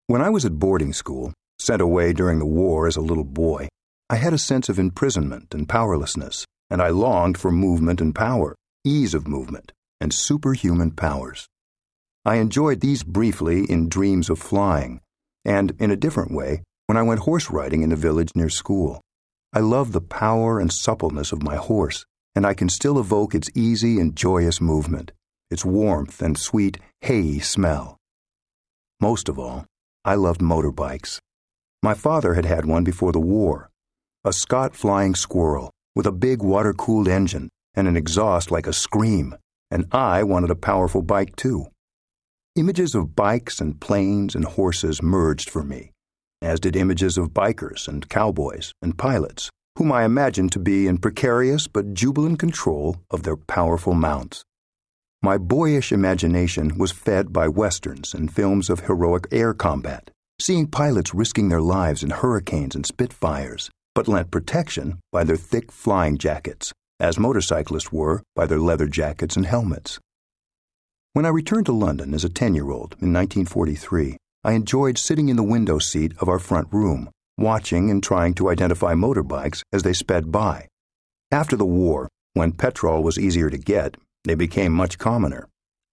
When I was at boarding school, sent away during the war as a little boy, I had a sense of imprisonment and powerlessness, and I longed for movement and power, ease of movement, and superhuman powers. I enjoyed these briefly in dreams of flying, and in a different way when I went horse riding in the village near school. I loved the power and suppleness of my horse, and I can still evoke its easy and joyous movement, its warmth and sweet, hay smell. Most of all, I loved motorbikes. My father had had one before the war, a Scott Flying Squirrel with a big water-cooled engine and an exhaust like a scream, and I wanted a powerful bike too. Images of bikes and planes and horses merged for me, as did images of bikers and cowboys and pilots, whom I imagined to be in precarious but jubilant control of their powerful mounts. My boyish imagination was fed by westerns and films of heroic air combat, seeing pilots risking their lives in hurricanes and Spitfires, but lent protection by their thick flying jackets, as motorcyclists were by their leather jackets and helmets. When I returned to London as a 10-year-old in 1943, I enjoyed sitting in the window seat of our front room, watching and trying to identify motorbikes as they sped by. After the war, when petrol was easier to get, they became much commoner.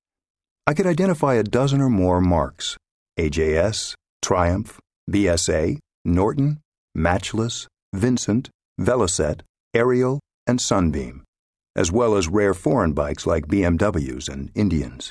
I could identify a dozen or more marques: AJS, Triumph, BSA, Norton, Matchless, Vincent, Velocette, Ariel, and Sunbeam, as well as rare foreign bikes like BMWs and Indians.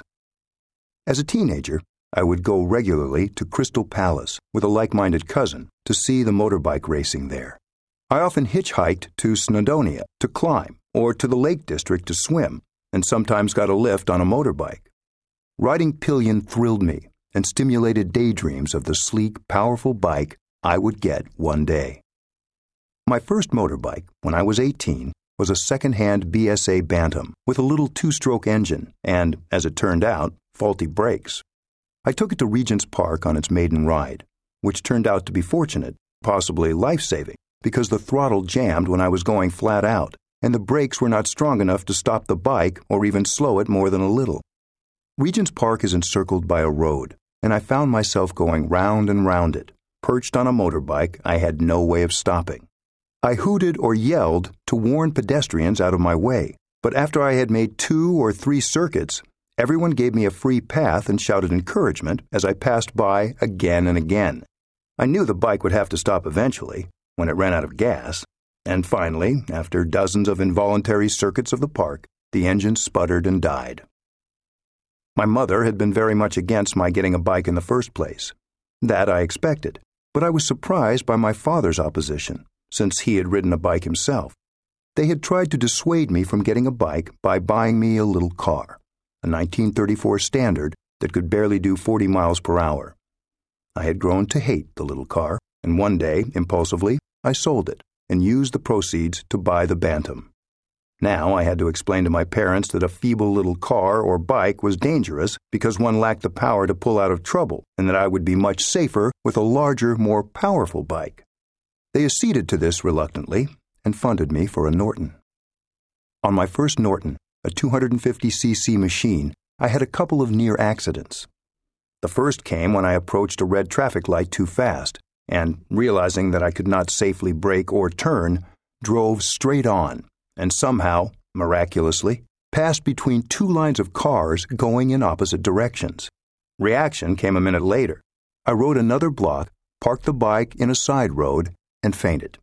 As a teenager, I would go regularly to Crystal Palace with a like-minded cousin to see the motorbike racing there. I often hitchhiked to Snowdonia to climb or to the Lake District to swim, and sometimes got a lift on a motorbike. Riding pillion thrilled me and stimulated daydreams of the sleek, powerful bike I would get one day. My first motorbike, when I was 18, was a second-hand BSA Bantam with a little two-stroke engine and, as it turned out, faulty brakes. I took it to Regent's Park on its maiden ride, which turned out to be fortunate, possibly life-saving, because the throttle jammed when I was going flat out, and the brakes were not strong enough to stop the bike or even slow it more than a little. Regent's Park is encircled by a road, and I found myself going round and round it, perched on a motorbike I had no way of stopping. I hooted or yelled to warn pedestrians out of my way, but after I had made 2 or 3 circuits, everyone gave me a free path and shouted encouragement as I passed by again and again. I knew the bike would have to stop eventually, when it ran out of gas, and finally, after dozens of involuntary circuits of the park, the engine sputtered and died. My mother had been very much against my getting a bike in the first place. That I expected, but I was surprised by my father's opposition, since he had ridden a bike himself. They had tried to dissuade me from getting a bike by buying me a little car, a 1934 Standard that could barely do 40 miles per hour. I had grown to hate the little car, and one day, impulsively, I sold it and used the proceeds to buy the Bantam. Now I had to explain to my parents that a feeble little car or bike was dangerous because one lacked the power to pull out of trouble, and that I would be much safer with a larger, more powerful bike. They acceded to this reluctantly and funded me for a Norton. On my first Norton, a 250cc machine, I had a couple of near accidents. The first came when I approached a red traffic light too fast, and, realizing that I could not safely brake or turn, drove straight on, and somehow, miraculously, passed between 2 lines of cars going in opposite directions. Reaction came a minute later. I rode another block, parked the bike in a side road, and fainted.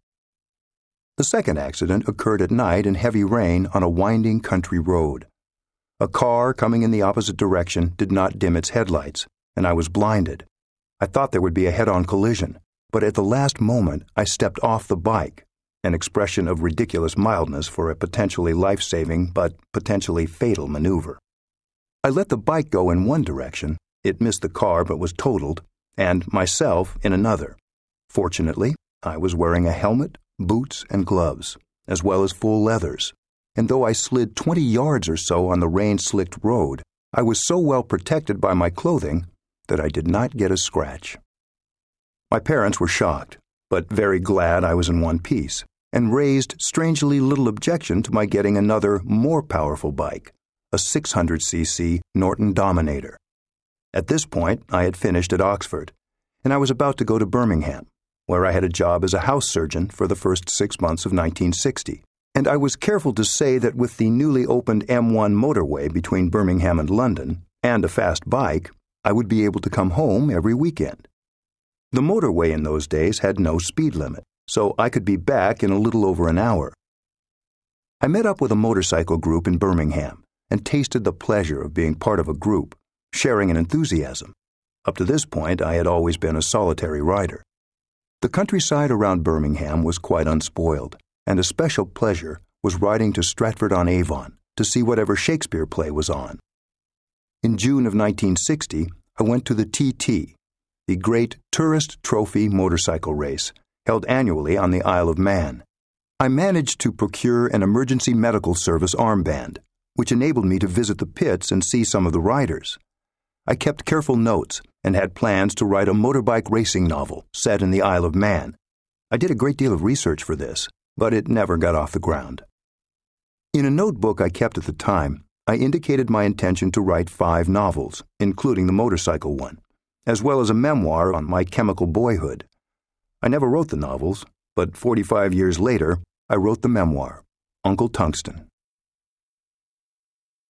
The second accident occurred at night in heavy rain on a winding country road. A car coming in the opposite direction did not dim its headlights, and I was blinded. I thought there would be a head-on collision, but at the last moment I stepped off the bike, an expression of ridiculous mildness for a potentially life-saving but potentially fatal maneuver. I let the bike go in one direction, it missed the car but was totaled, and myself in another. Fortunately, I was wearing a helmet, boots, and gloves, as well as full leathers, and though I slid 20 yards or so on the rain-slicked road, I was so well protected by my clothing that I did not get a scratch. My parents were shocked, but very glad I was in one piece, and raised strangely little objection to my getting another, more powerful bike, a 600cc Norton Dominator. At this point, I had finished at Oxford, and I was about to go to Birmingham, where I had a job as a house surgeon for the first 6 months of 1960. And I was careful to say that with the newly opened M1 motorway between Birmingham and London, and a fast bike, I would be able to come home every weekend. The motorway in those days had no speed limit, so I could be back in a little over an hour. I met up with a motorcycle group in Birmingham and tasted the pleasure of being part of a group, sharing an enthusiasm. Up to this point, I had always been a solitary rider. The countryside around Birmingham was quite unspoiled, and a special pleasure was riding to Stratford-on-Avon to see whatever Shakespeare play was on. In June of 1960, I went to the TT, the great tourist trophy motorcycle race held annually on the Isle of Man. I managed to procure an emergency medical service armband, which enabled me to visit the pits and see some of the riders. I kept careful notes and had plans to write a motorbike racing novel set in the Isle of Man. I did a great deal of research for this, but it never got off the ground. In a notebook I kept at the time, I indicated my intention to write 5 novels, including the motorcycle one, as well as a memoir on my chemical boyhood. I never wrote the novels, but 45 years later, I wrote the memoir, Uncle Tungsten.